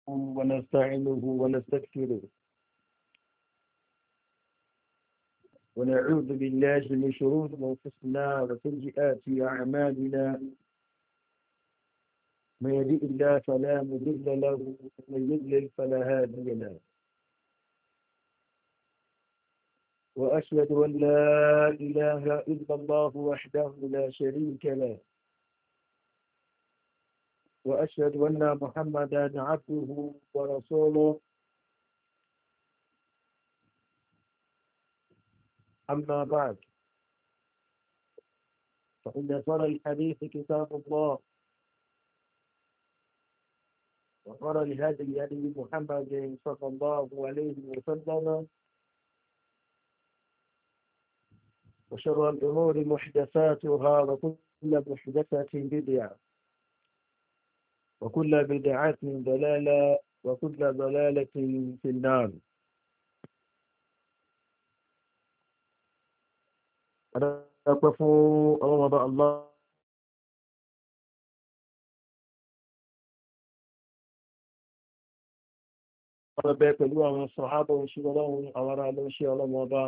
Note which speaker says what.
Speaker 1: ونستعينه ونستغفره ونعوذ بالله من شرور أنفسنا وسيئات أعمالنا من يهده الله فلا مضل له ومن يضلل فلا هادي له وأشهد أن لا إله إلا الله وحده لا شريك له وأشهد أن محمدا عبده ورسوله أما بعد فإن صار الحديث كتاب الله وقال الهدي هدي محمد صلى الله عليه وسلم وشر الأمور محدثاتها وكل محدثة بدعة وكل بدعة ضلالة وكل ضلالة في النار. أنا أقف أمام الله bẹ́ẹ̀ pẹ̀lú àwọn sọ̀hábọ̀ òṣìṣẹ́ ọlọ́run àwọn ará ló ń ṣe ọlọ́mọ ọba